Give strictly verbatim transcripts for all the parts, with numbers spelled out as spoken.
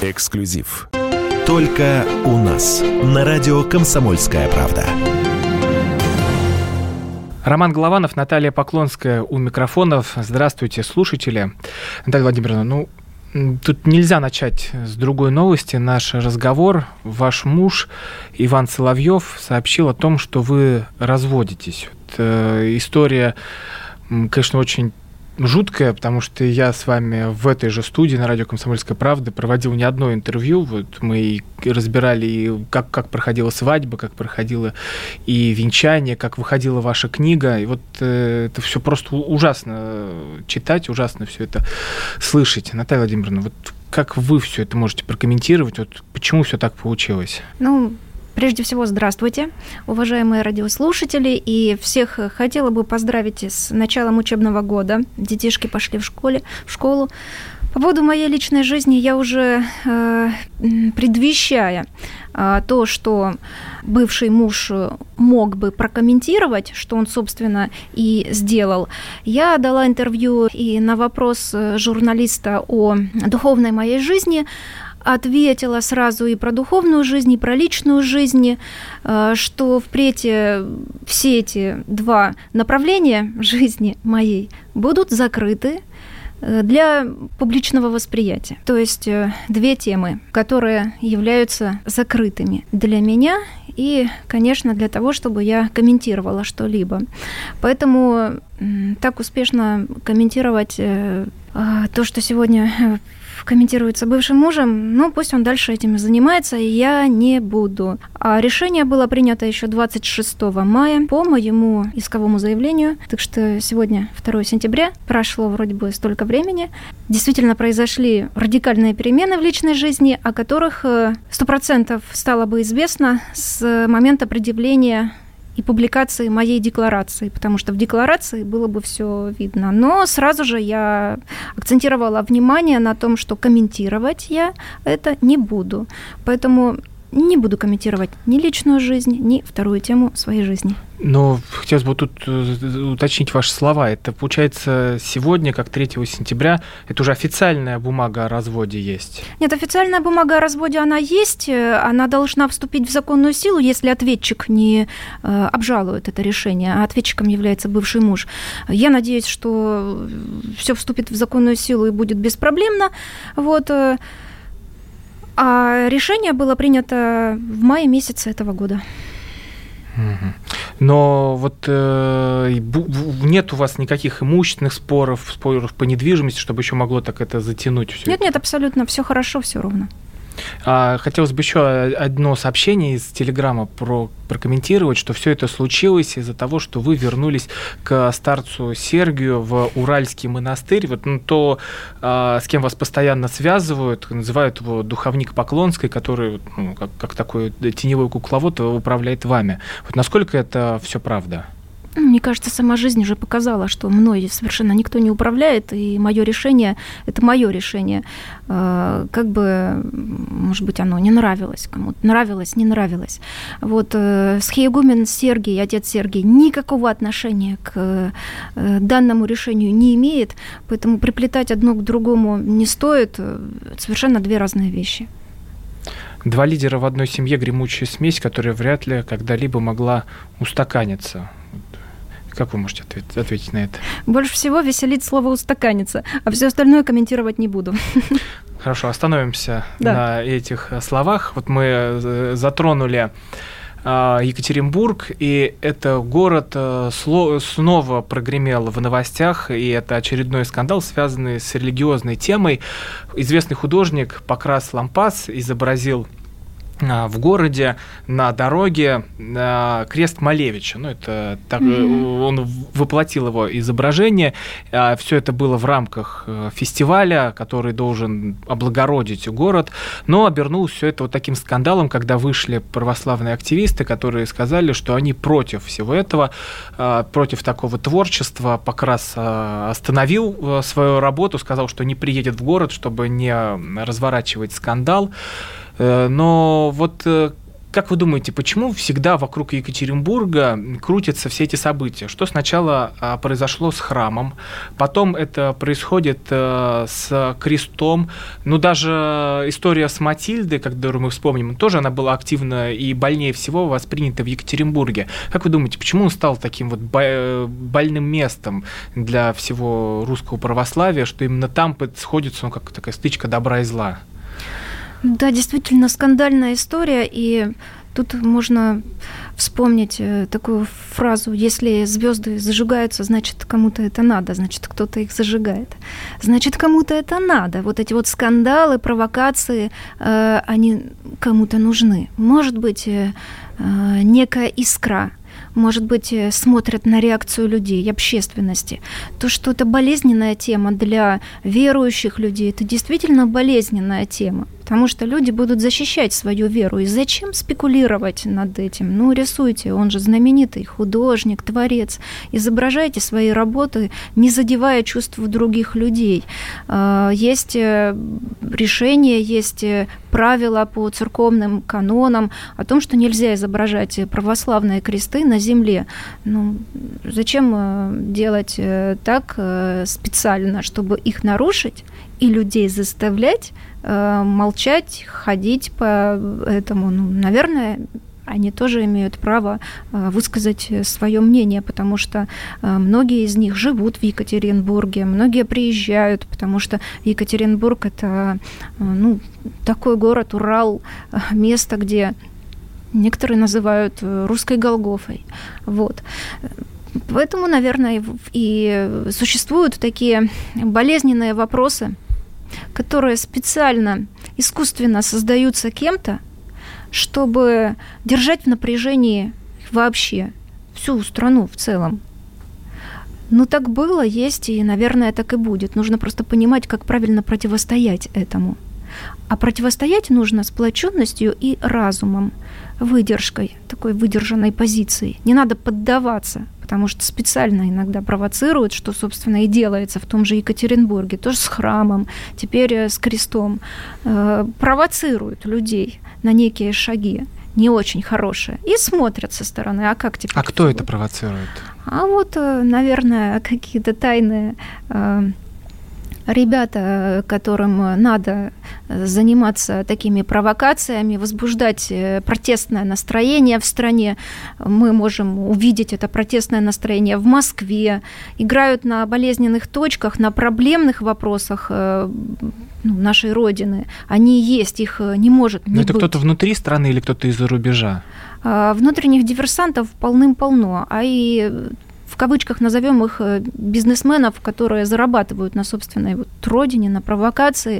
Эксклюзив. Только у нас. На радио «Комсомольская правда». Роман Голованов, Наталья Поклонская у микрофонов. Здравствуйте, слушатели. Наталья Владимировна, ну, тут нельзя начать с другой новости. Наш разговор. Ваш муж Иван Соловьев сообщил о том, что вы разводитесь. Вот, э, история, конечно, очень жуткая, потому что я с вами в этой же студии на радио «Комсомольская правда» проводил не одно интервью. Вот мы и разбирали, и как, как проходила свадьба, как проходило и венчание, как выходила ваша книга. И вот э, это все просто ужасно читать, ужасно все это слышать. Наталья Владимировна, вот как вы все это можете прокомментировать? Вот почему все так получилось? Ну, прежде всего, здравствуйте, уважаемые радиослушатели, и всех хотела бы поздравить с началом учебного года. Детишки пошли в школе, в школу. По поводу моей личной жизни я уже, э, предвещая э, то, что бывший муж мог бы прокомментировать, что он, собственно, и сделал, я дала интервью и на вопрос журналиста о духовной моей жизни, ответила сразу и про духовную жизнь, и про личную жизнь, что впредь все эти два направления жизни моей будут закрыты для публичного восприятия. То есть две темы, которые являются закрытыми для меня и, конечно, для того, чтобы я комментировала что-либо. Поэтому так успешно комментировать то, что сегодня комментируется бывшим мужем, ну, пусть он дальше этим занимается, и я не буду. А решение было принято еще двадцать шестого мая по моему исковому заявлению, так что сегодня второе сентября, прошло вроде бы столько времени. Действительно произошли радикальные перемены в личной жизни, о которых сто процентов стало бы известно с момента предъявления и публикации моей декларации, потому что в декларации было бы все видно. Но сразу же я акцентировала внимание на том, что комментировать я это не буду. Поэтому не буду комментировать ни личную жизнь, ни вторую тему своей жизни. Но хотелось бы тут уточнить ваши слова. Это, получается, сегодня, как третьего сентября, это уже официальная бумага о разводе есть? Нет, официальная бумага о разводе, она есть. Она должна вступить в законную силу, если ответчик не обжалует это решение, а ответчиком является бывший муж. Я надеюсь, что все вступит в законную силу и будет беспроблемно. Вот. А решение было принято в мае месяце этого года. Но вот э, нет у вас никаких имущественных споров, споров по недвижимости, чтобы еще могло так это затянуть? Все нет, это? Нет, абсолютно все хорошо, все ровно. А, хотелось бы еще одно сообщение из Телеграма про, прокомментировать, что все это случилось из-за того, что вы вернулись к старцу Сергию в Уральский монастырь. Вот, ну, то, а, с кем вас постоянно связывают, называют его духовник Поклонской, который, ну, как, как такой теневой кукловод управляет вами. Вот насколько это все правда? Мне кажется, сама жизнь уже показала, что мной совершенно никто не управляет, и мое решение – это мое решение. Как бы, может быть, оно не нравилось кому-то, нравилось, не нравилось. Вот схиегумен Сергий, отец Сергий, никакого отношения к данному решению не имеет, поэтому приплетать одно к другому не стоит. Это совершенно две разные вещи. Два лидера в одной семье – гремучая смесь, которая вряд ли когда-либо могла устаканиться. Как вы можете ответить, ответить на это? Больше всего веселит слово «устаканиться», а все остальное комментировать не буду. Хорошо, остановимся да. на этих словах. Вот мы затронули Екатеринбург, и это город снова прогремел в новостях, и это очередной скандал, связанный с религиозной темой. Известный художник Покрас Лампас изобразил в городе на дороге крест Малевича. Ну, это так, mm-hmm. Он воплотил его изображение. Все это было в рамках фестиваля, который должен облагородить город. Но обернулось все это вот таким скандалом, когда вышли православные активисты, которые сказали, что они против всего этого, против такого творчества. Покрас остановил свою работу, сказал, что не приедет в город, чтобы не разворачивать скандал. Но вот как вы думаете, почему всегда вокруг Екатеринбурга крутятся все эти события? Что сначала а, произошло с храмом, потом это происходит а, с крестом, ну даже история с Матильдой, которую мы вспомним, тоже она была активно и больнее всего воспринята в Екатеринбурге. Как вы думаете, почему он стал таким вот больным местом для всего русского православия, что именно там сходится, ну, как такая стычка добра и зла? Да, действительно скандальная история, и тут можно вспомнить такую фразу: если звезды зажигаются, значит, кому-то это надо, значит, кто-то их зажигает. Значит, кому-то это надо. Вот эти вот скандалы, провокации, они кому-то нужны. Может быть, некая искра, может быть, смотрят на реакцию людей, общественности. То, что это болезненная тема для верующих людей, это действительно болезненная тема, потому что люди будут защищать свою веру. И зачем спекулировать над этим? Ну, рисуйте, он же знаменитый художник, творец. Изображайте свои работы, не задевая чувств других людей. Есть решения, есть правила по церковным канонам о том, что нельзя изображать православные кресты на земле. Ну, зачем делать так специально, чтобы их нарушить и людей заставлять молчать, ходить по этому? Ну, наверное, они тоже имеют право высказать свое мнение, потому что многие из них живут в Екатеринбурге, многие приезжают, потому что Екатеринбург – это, ну, такой город, Урал, место, где некоторые называют русской Голгофой. Вот. Поэтому, наверное, и существуют такие болезненные вопросы, которые специально, искусственно создаются кем-то, чтобы держать в напряжении вообще всю страну в целом. Ну, так было, есть, и, наверное, так и будет. Нужно просто понимать, как правильно противостоять этому. А противостоять нужно сплоченностью и разумом, выдержкой, такой выдержанной позицией. Не надо поддаваться, потому что специально иногда провоцируют, что, собственно, и делается в том же Екатеринбурге, тоже с храмом, теперь с крестом. Э, провоцируют людей на некие шаги, не очень хорошие, и смотрят со стороны, а как теперь? А кто это провоцирует? А вот, наверное, какие-то тайные э, ребята, которым надо заниматься такими провокациями, возбуждать протестное настроение в стране. Мы можем увидеть это протестное настроение в Москве. Играют на болезненных точках, на проблемных вопросах ну, нашей Родины. Они есть, их не может не Но это быть. кто-то внутри страны или кто-то из-за рубежа? Внутренних диверсантов полным-полно, а и в кавычках назовем их бизнесменов, которые зарабатывают на собственной вот родине, на провокации,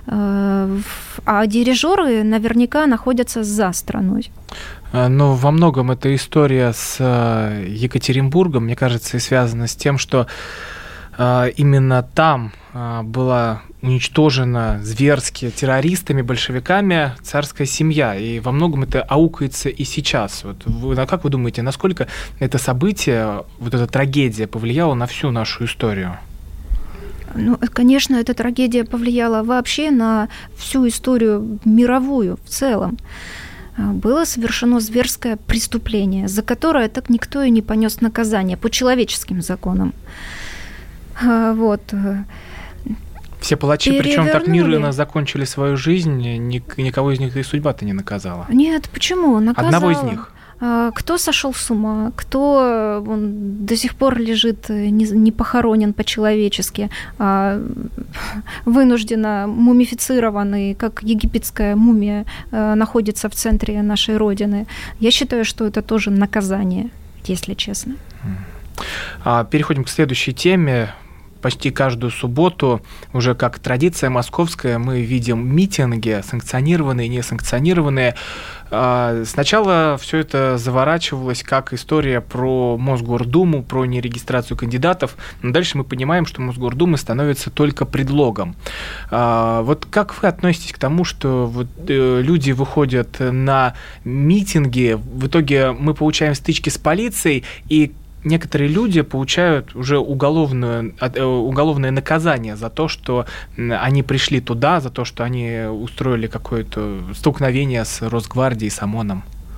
а дирижеры наверняка находятся за страной. Но во многом эта история с Екатеринбургом, мне кажется, и связана с тем, что именно там была уничтожена зверски террористами, большевиками царская семья. И во многом это аукается и сейчас. Вот вы, а как вы думаете, насколько это событие, вот эта трагедия повлияла на всю нашу историю? Ну, конечно, эта трагедия повлияла вообще на всю историю мировую в целом. Было совершено зверское преступление, за которое так никто и не понес наказание по человеческим законам. Вот. Все палачи, причем так мирно закончили свою жизнь, никого из них и судьба-то не наказала. Нет, почему? Наказала. Одного из них. Кто сошел с ума, кто он до сих пор лежит не, не похоронен по-человечески, а вынужденно мумифицированный, как египетская мумия, находится в центре нашей Родины. Я считаю, что это тоже наказание, если честно. Переходим к следующей теме. Почти каждую субботу, уже как традиция московская, мы видим митинги, санкционированные, несанкционированные. Сначала все это заворачивалось как история про Мосгордуму, про нерегистрацию кандидатов, но дальше мы понимаем, что Мосгордума становится только предлогом. Вот как вы относитесь к тому, что вот люди выходят на митинги, в итоге мы получаем стычки с полицией, и некоторые люди получают уже уголовное, уголовное наказание за то, что они пришли туда, за то, что они устроили какое-то столкновение с Росгвардией, с ОМОНом?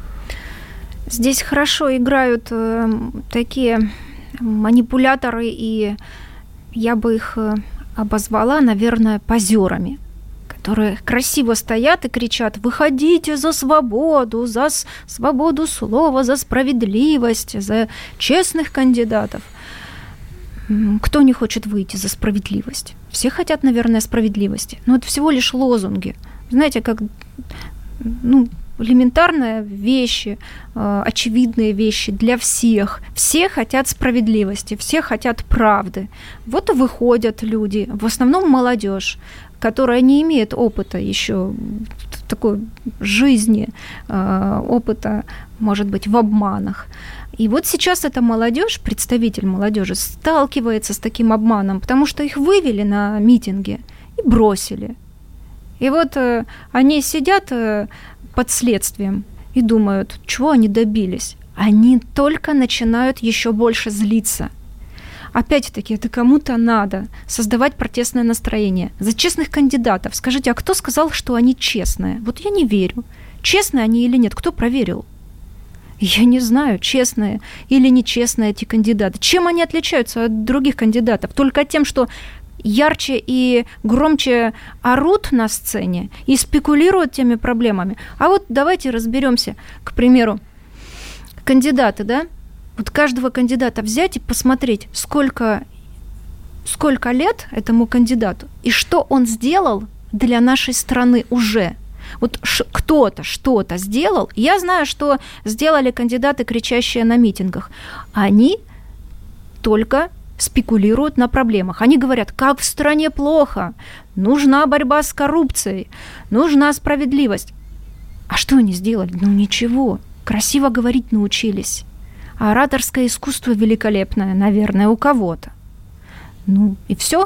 Здесь хорошо играют э, такие манипуляторы, и я бы их э, обозвала, наверное, позерами, которые красиво стоят и кричат: «Выходите за свободу, за с- свободу слова, за справедливость, за честных кандидатов». М, Кто не хочет выйти за справедливость? Все хотят, наверное, справедливости. Но это всего лишь лозунги. Знаете, как ну, элементарные вещи, э, очевидные вещи для всех. Все хотят справедливости, все хотят правды. Вот и выходят люди, в основном молодежь, которая не имеет опыта еще такой жизни, э, опыта, может быть, в обманах. И вот сейчас эта молодежь, представитель молодежи, сталкивается с таким обманом, потому что их вывели на митинги и бросили. И вот э, они сидят э, под следствием и думают, чего они добились. Они только начинают еще больше злиться. Опять-таки, это кому-то надо создавать протестное настроение. За честных кандидатов. Скажите, а кто сказал, что они честные? Вот я не верю. Честные они или нет? Кто проверил? Я не знаю, честные или нечестные эти кандидаты. Чем они отличаются от других кандидатов? Только тем, что ярче и громче орут на сцене и спекулируют теми проблемами. А вот давайте разберемся, к примеру, кандидаты, да? Вот каждого кандидата взять и посмотреть, сколько, сколько лет этому кандидату и что он сделал для нашей страны уже. Вот ш- кто-то что-то сделал. Я знаю, что сделали кандидаты, кричащие на митингах. Они только спекулируют на проблемах. Они говорят, как в стране плохо, нужна борьба с коррупцией, нужна справедливость. А что они сделали? Ну ничего. Красиво говорить научились. А ораторское искусство великолепное, наверное, у кого-то. Ну и все.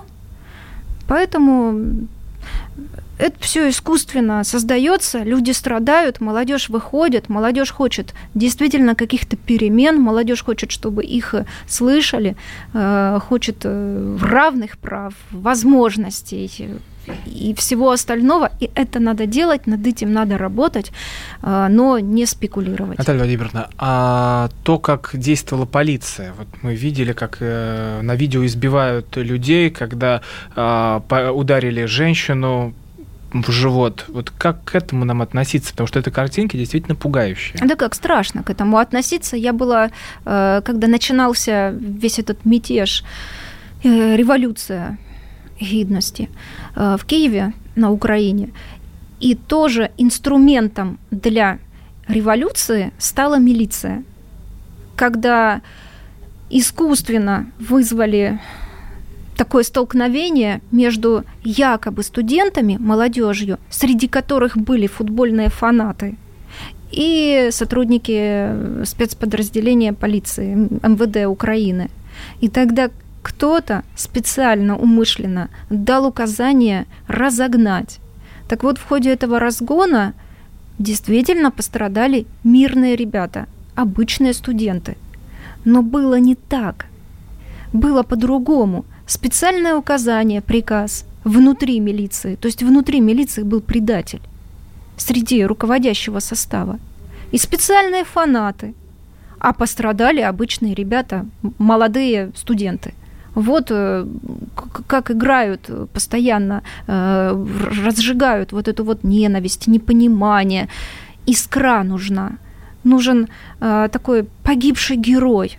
Поэтому это все искусственно создается, люди страдают, молодежь выходит, молодежь хочет действительно каких-то перемен, молодежь хочет, чтобы их слышали, хочет равных прав, возможностей и всего остального. И это надо делать, над этим надо работать, но не спекулировать. Наталья Владимировна, а то, как действовала полиция, вот мы видели, как э, на видео избивают людей, когда э, по- ударили женщину в живот. Вот как к этому нам относиться? Потому что это картинки действительно пугающие. Да как страшно к этому относиться. Я была, э, когда начинался весь этот мятеж, э, революция гідності в Киеве, на Украине. И тоже инструментом для революции стала милиция. Когда искусственно вызвали такое столкновение между якобы студентами, молодежью, среди которых были футбольные фанаты, и сотрудники спецподразделения полиции эм вэ дэ Украины. И тогда кто-то специально, умышленно дал указание разогнать. Так вот, в ходе этого разгона действительно пострадали мирные ребята, обычные студенты. Но было не так. Было по-другому. Специальное указание, приказ внутри милиции. То есть внутри милиции был предатель среди руководящего состава. И специальные фанаты. А пострадали обычные ребята, молодые студенты. Вот как играют постоянно, разжигают вот эту вот ненависть, непонимание. Искра нужна. Нужен такой погибший герой,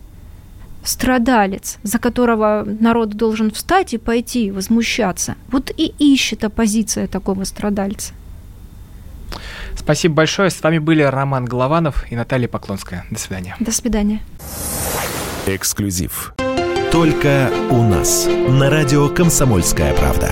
страдалец, за которого народ должен встать и пойти возмущаться. Вот и ищет оппозиция такого страдальца. Спасибо большое. С вами были Роман Голованов и Наталья Поклонская. До свидания. До свидания. Эксклюзив. Только у нас. На радио «Комсомольская правда».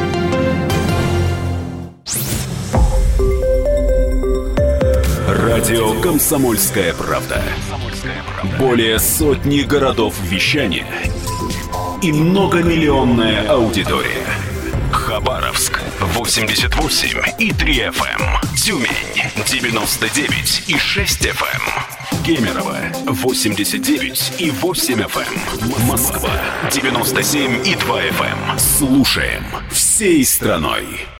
Радио «Комсомольская правда». Более сотни городов вещания и многомиллионная аудитория. Хабаровск восемьдесят восемь и три эф эм, Тюмень девяносто девять и шесть эф эм, Кемерово восемьдесят девять и восемь эф эм, Москва девяносто семь и два эф эм. Слушаем всей страной.